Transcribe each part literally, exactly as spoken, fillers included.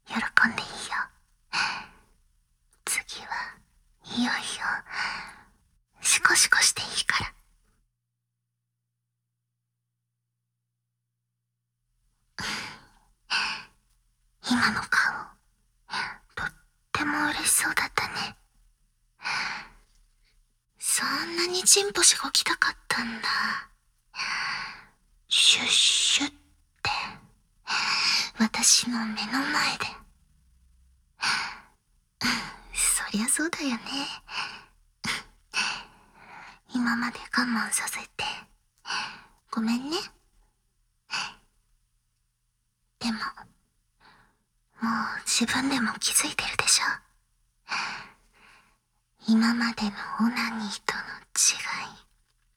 喜んでいいよ。次はいよいよシコシコしていいから。今の顔、とっても嬉しそうだったね。そんなにチンポしごきたかったんだ。シュッシュって、私の目の前で。そりゃそうだよね。今まで我慢させて、ごめんね。でも、もう自分でも気づいてるでしょ。今までのオナニーとの違い。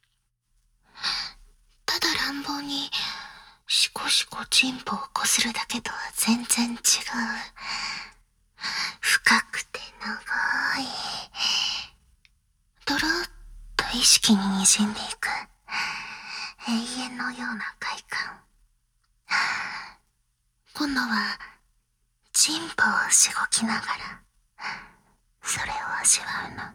ただ乱暴にシコシコチンポをこするだけとは全然違う。深くて長い、ドロッと意識に滲んでいく永遠のような快感。今度はチンポをしごきながらそれを味わうの。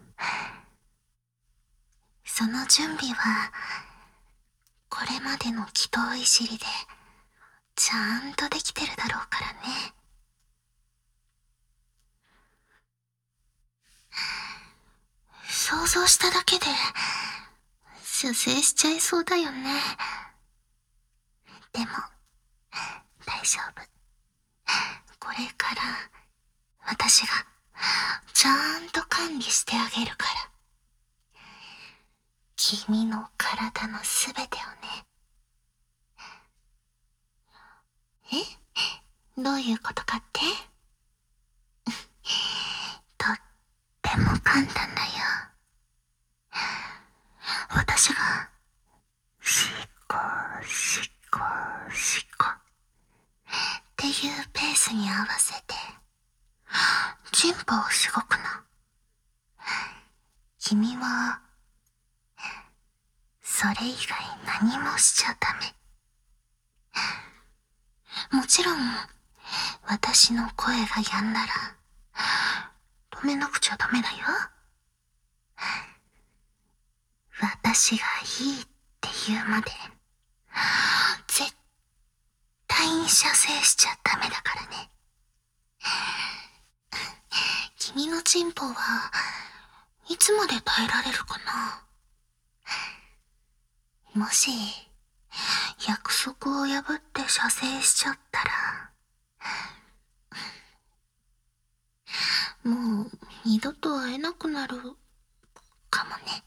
その準備はこれまでの祈祷いじりでちゃんとできてるだろうからね。想像しただけで射精しちゃいそうだよね。でも大丈夫。これから私がちゃんと管理してあげるから。君の体のすべてをね。え？どういうことかって？とっても簡単だよ。私がシコシコシコっていうペースに合わせてチンポをしごくの。君はそれ以外何もしちゃダメ。もちろん私の声が止んだら止めなくちゃダメだよ。私がいいって言うまで絶対に射精しちゃダメだからね。君のチンポはいつまで耐えられるかな。もし約束を破って射精しちゃったらもう二度と会えなくなるかもね。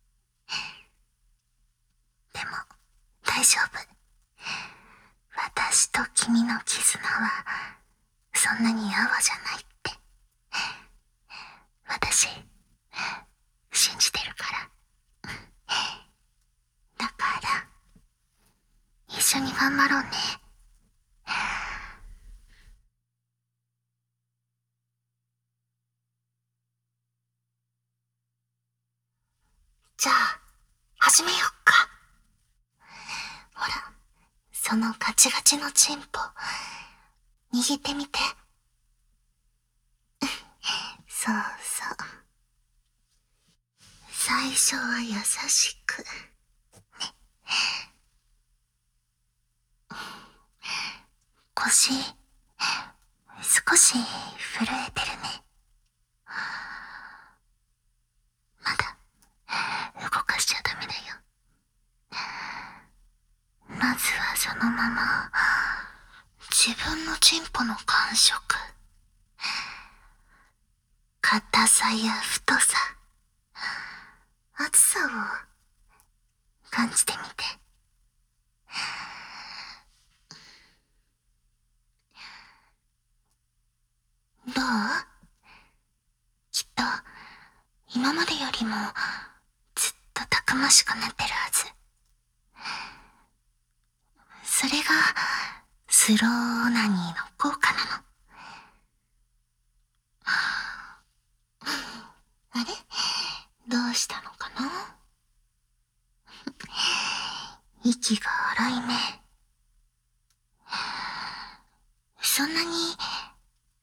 でも大丈夫。私と君の絆はそんなに泡じゃないって。私信じてるから。だから一緒に頑張ろうね。じゃあ始めよっか。ほら、そのガチガチのチンポ握ってみて。そうそう。最初は優しくね。腰少し震えてるね。まだ動かしちゃダメだよ。まずはそのまま自分のチンポの感触、硬さや太さ、厚さを感じてみて。どう？きっと今までよりもずっとたくましくなってるはず。それがスローオナニーの効果なの。あれ？どうしたのかな？息が荒いね。そんなに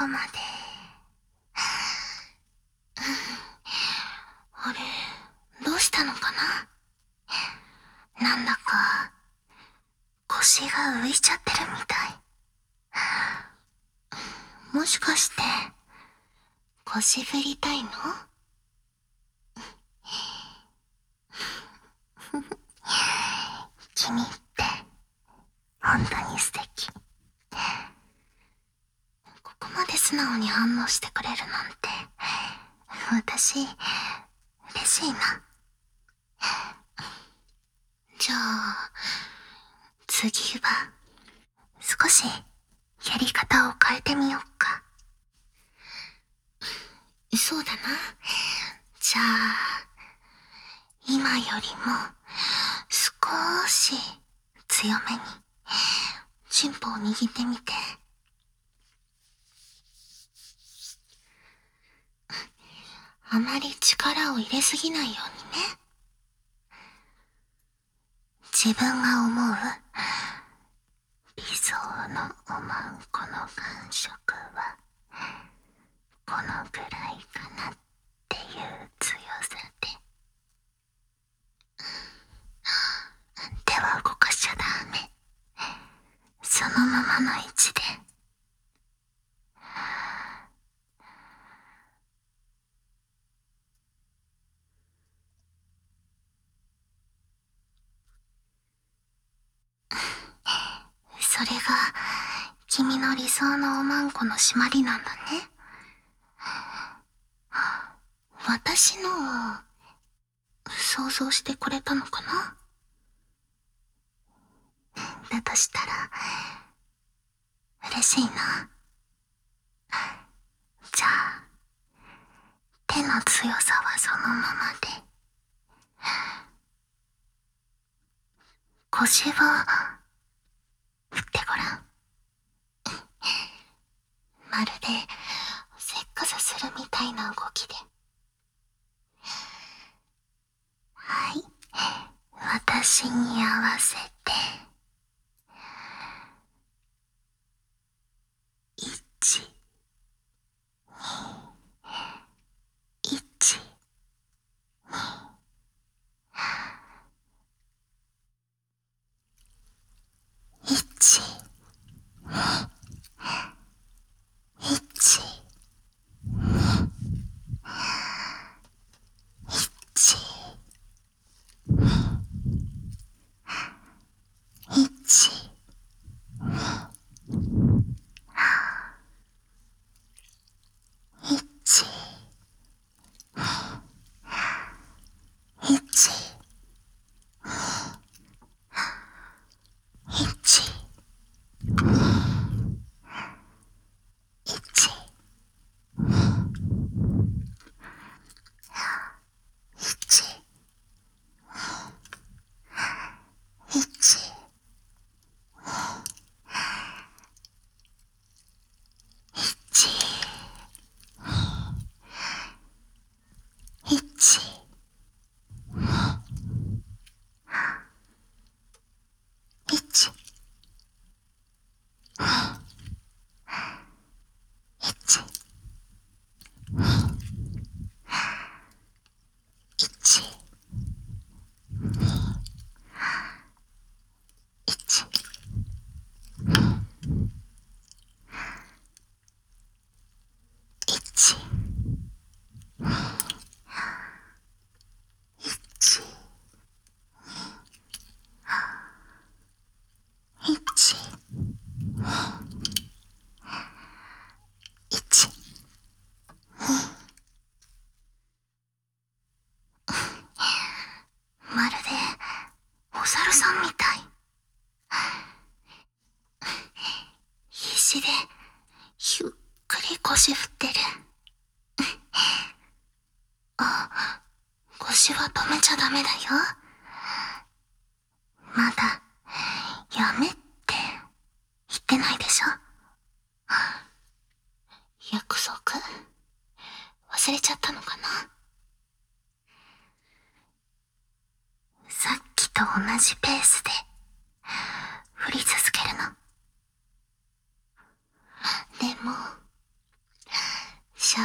こまで。あれ、どうしたのかな。なんだか腰が浮いちゃってるみたい。もしかして腰振りたいの？君って本当に素敵。ここまで素直に反応してくれるなんて、私嬉しいな。じゃあ次は少しやり方を変えてみようか。そうだな。じゃあ今よりも少し強めにチンポを握ってみて。あまり力を入れすぎないようにね。自分が思う理想のおまんこの感触はこのくらいかなっていう強さで。手は動かしちゃダメ。そのままの位置で。それが君の理想のおまんこの締まりなんだね。私のを想像してくれたのかな。だとしたら嬉しいな。じゃあ手の強さはそのままで、腰を振ってごらん。まるでセックスするみたいな動きで。はい、私に合わせて。一、二、一、二、一、一、一、一、一、一、一、一、一、一、一、一、一、一、一、一、一、一、まるでお猿さんみたい。必死でゆっくり腰振ってる。あ、腰は止めちゃダメだよ。まだやめって言ってないでしょ。約束忘れちゃったのかな。さっきと同じペースで振り続けるの。でも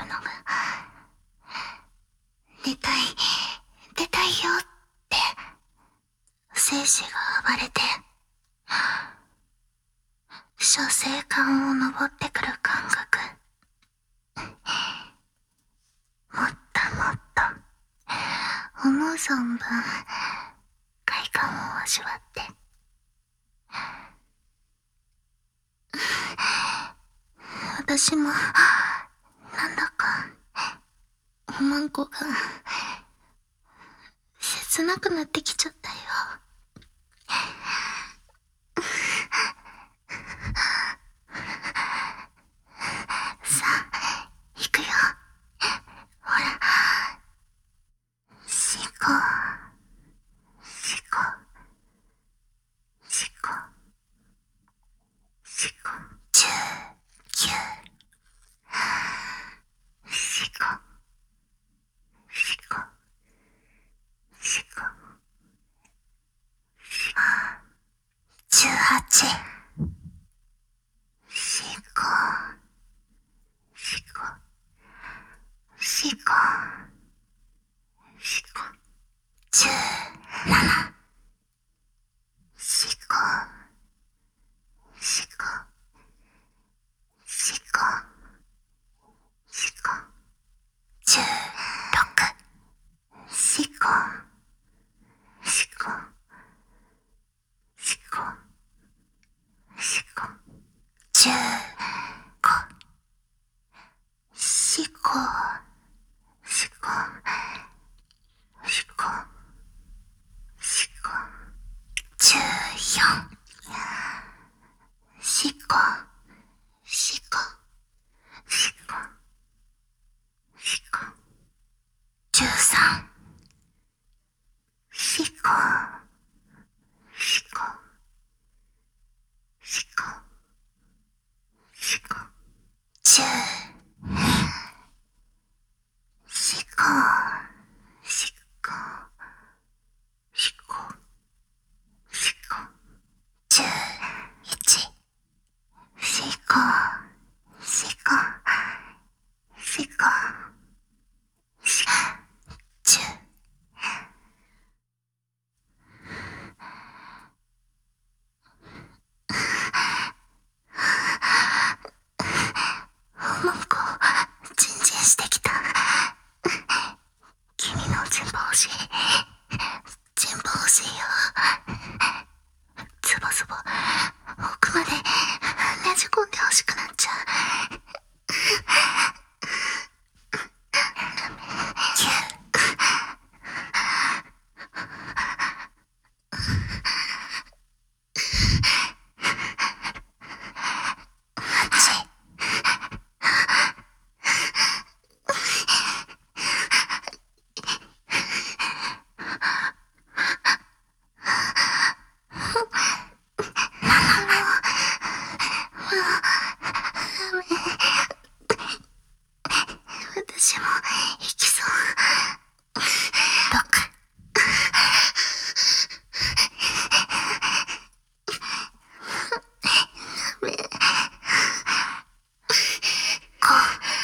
るのが、出たい、出たいよって、精子が暴れて、射精管を登ってくる感覚。もっともっと、思う存分、快感を味わって。私も、なんだか、おまんこが、切なくなってきちゃったよ。さあ、行くよ。ほら。しこ、しこ、しこ、しこ、じゅう、きゅう、しこ、しこ、しこ、しこ、じゅうはち、しこ、しこ、しこ、しこ、じゅうなな、しこ、しこ、しこ、しこ、じゅうろく、しこ、しこ、しこ、しこ、じゅうご、しこ、しこ、しこ、しこ、じゅうよん、しこ、しこ、しこ、しこ、じゅうさん、しこ、しこ、しこ、しこ、じゅうに、しこ、しこ、しこ、しこ、じゅういち、しこ、しこ、しこ、しこ、じゅう、おまんこ、ジンジンしてきた。君のチンポ欲しい。チンポ欲しいよ。ズボズボ、奥までねじ込んで欲しくなっちゃう。きゅう、はち、私も行きそう。ろく、ご、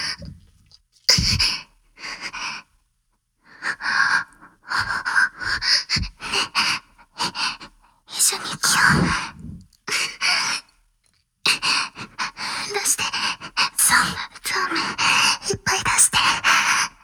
一緒に行くよ。出して、そう、そうめんいっぱい出して。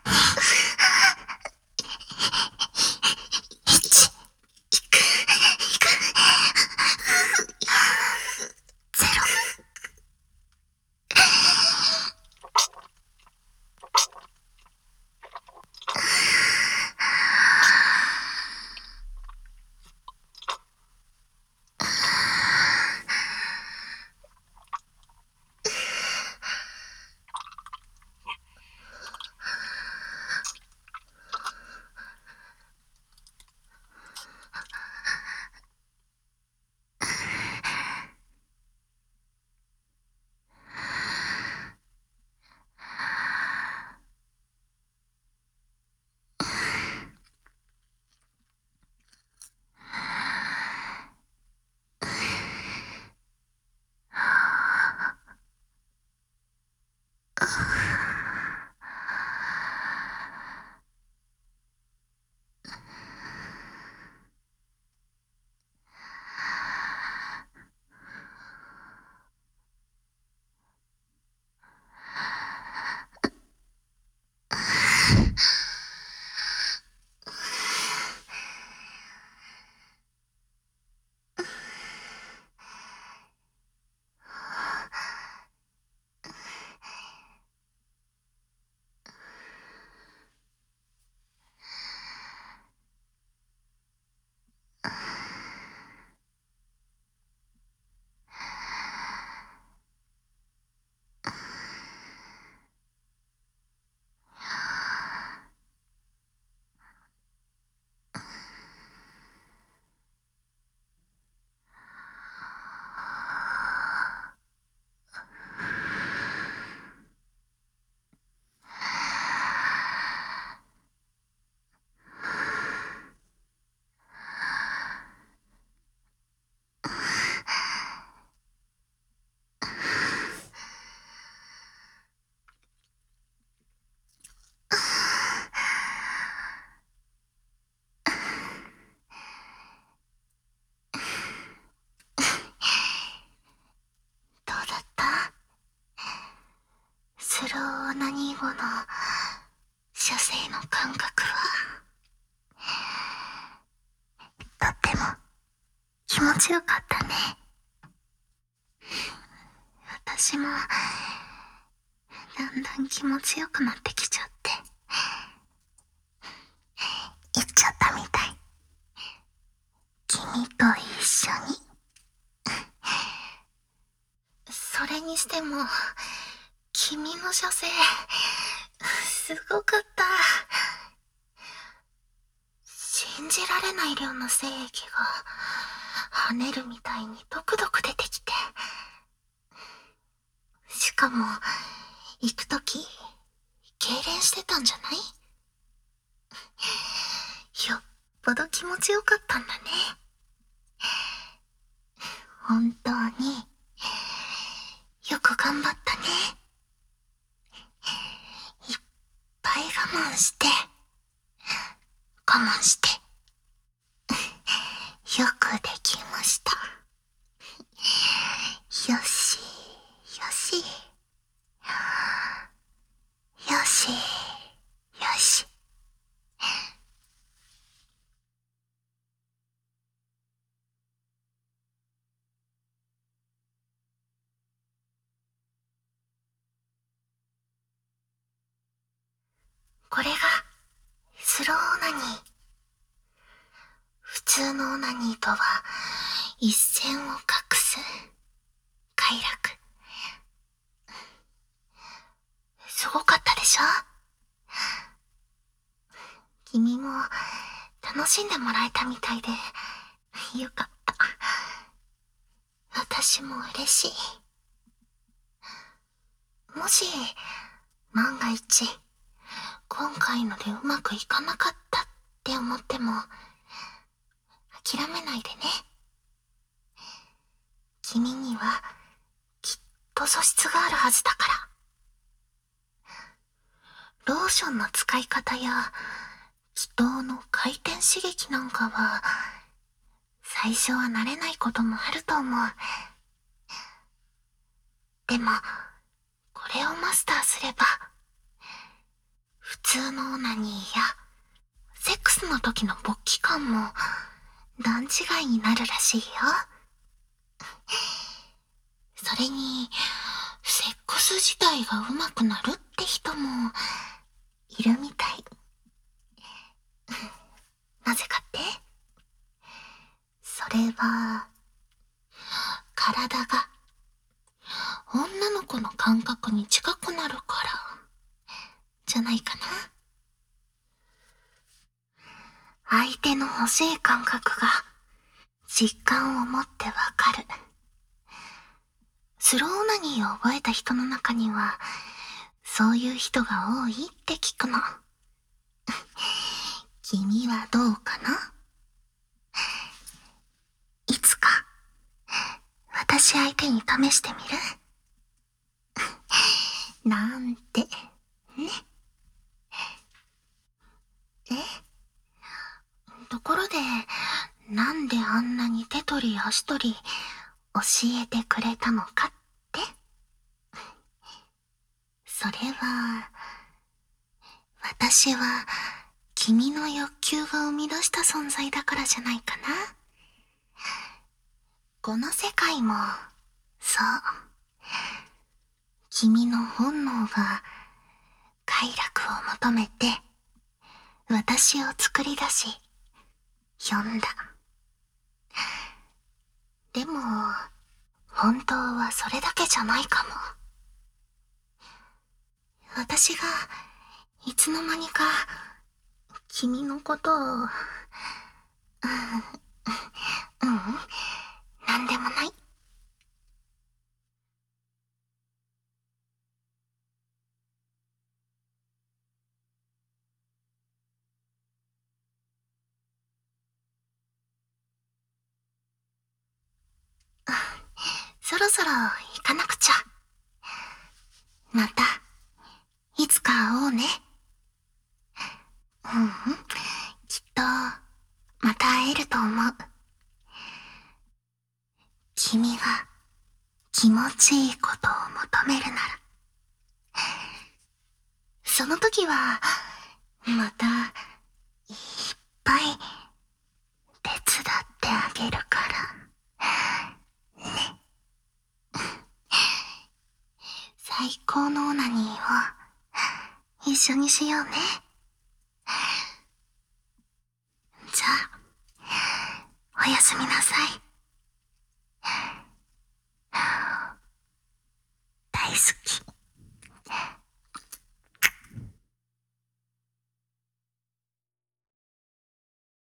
感覚は、とっても気持ちよかったね。私も、だんだん気持ちよくなってきちゃって、行っちゃったみたい。君と一緒に。それにしても、君の射精、すごかった。信じられない量の精液が跳ねるみたいにドクドク出てきて、しかも行くとき痙攣してたんじゃない？よっぽど気持ちよかったんだね。本当によく頑張ったね。いっぱい我慢して我慢してよくできました。よしよしよしよし。これがスローオナニー。普通のオナニーとは一線を画す快楽。すごかったでしょ？君も楽しんでもらえたみたいでよかった。私も嬉しい。もし万が一今回のでうまくいかなかったって思っても諦めないでね。君にはきっと素質があるはずだから。ローションの使い方や気筒の回転刺激なんかは最初は慣れないこともあると思う。でもこれをマスターすれば普通のオナニーやセックスの時の勃起感も段違いになるらしいよ。それにセックス自体が上手くなるって人もいるみたい。なぜかって？それは体が女の子の感覚に近くなるからじゃないかな。相手の欲しい感覚が実感を持ってわかる。スローオナニーを覚えた人の中にはそういう人が多いって聞くの。君はどうかな？いつか私相手に試してみる？なんてね。え？ところでなんであんなに手取り足取り教えてくれたのかって？それは私は君の欲求が生み出した存在だからじゃないかな。この世界もそう。君の本能が快楽を求めて私を作り出し呼んだ。でも本当はそれだけじゃないかも。私がいつの間にか君のことを、うん、うん、なんでもない。そろそろ行かなくちゃ。またいつか会おうね。うん、きっとまた会えると思う。君が気持ちいいことを求めるなら、その時はまた、いっぱい、手伝ってあげるから。ね。最高のオナニーを、一緒にしようね。じゃあ、おやすみなさい。大好き。